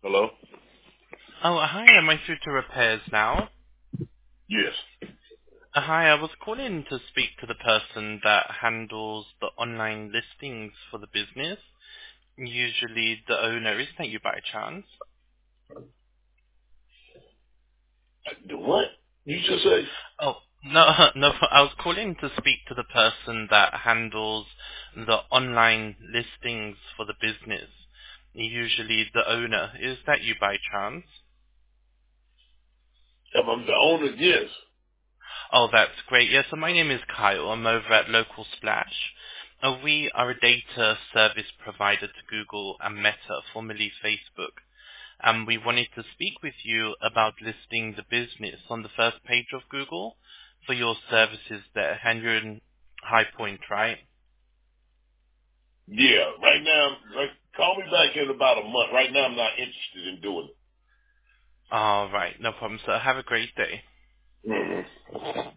Hello? Oh, hi. Am I through to repairs now? Yes. Hi, I was calling to speak to the person that handles the online listings for the business. Usually the owner, isn't that you by chance? The what? You just say? Oh, no, no, I was calling to speak to the person that handles the online listings for the business. Usually the owner, is that you by chance? If I'm the owner, yes. Oh, that's great. Yeah, so my name is Kyle. I'm over at Local Splash. We are a data service provider to Google and Meta, formerly Facebook. We wanted to speak with you about listing the business on the first page of Google for your services there. And you're in High Point, right? Yeah. Right now, call me back in about a month. Right now, I'm not interested in doing All right, no problem. So have a great day. it.